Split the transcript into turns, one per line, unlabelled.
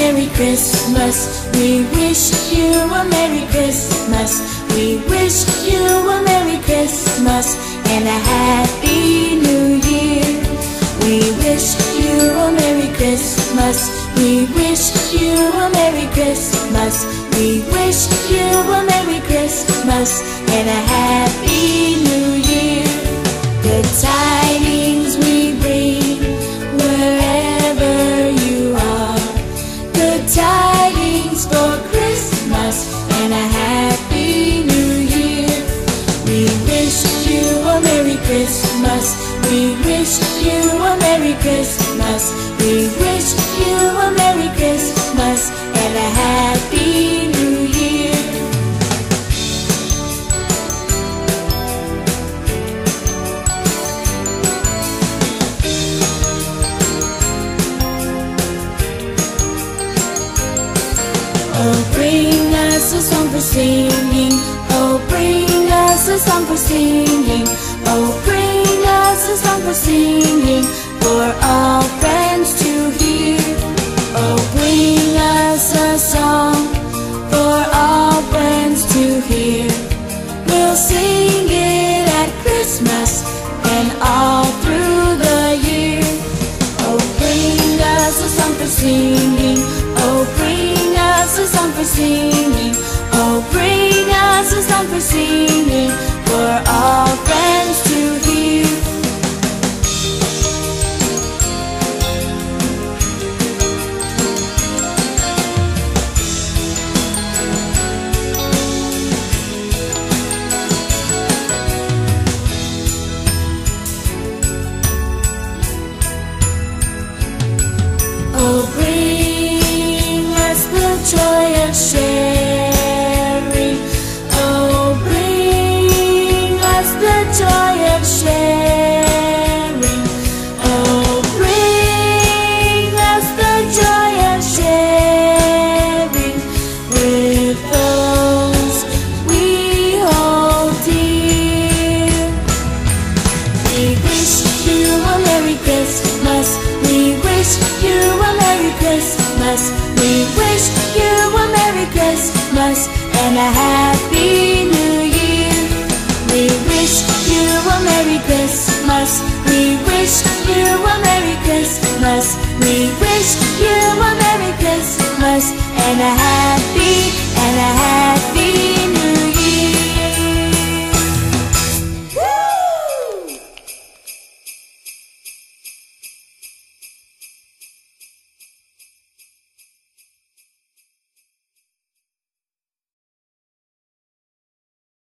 Merry Christmas. We wish you a Merry Christmas. We wish you a Merry Christmas and a Happy New Year. We wish you a Merry Christmas. We wish you a Merry Christmas. We wish you a Merry Christmas and a Happy New Year. Good tidings we bring wherever you are. Good tidings for Christmas and a Happy New Year. We wish you a Merry Christmas. We wish you a Merry Christmas. We wish you a Merry Christmas and a Happy New Year. Oh, bring us a song for singing. Oh, bring us a song for singing. Oh, bring us a song for singing, for all friends to hear. Oh, bring us a song for all friends to hear. We'll sing it at Christmas and all through the year. Oh, bring us a song for singing. Oh, bring us a song for singing. Oh, bring us a song for singing, for all friends to hear. Oh, bring us the joy of sharing. Oh, bring us the joy of sharing. Oh, bring us the joy of sharing with those we hold dear. We wish you a Merry Christmas. We wish you a Merry Christmas. We wish you a Merry Christmas and a Happy New Year. We wish you a Merry Christmas. We wish you a Merry Christmas. We wish you a Merry Christmas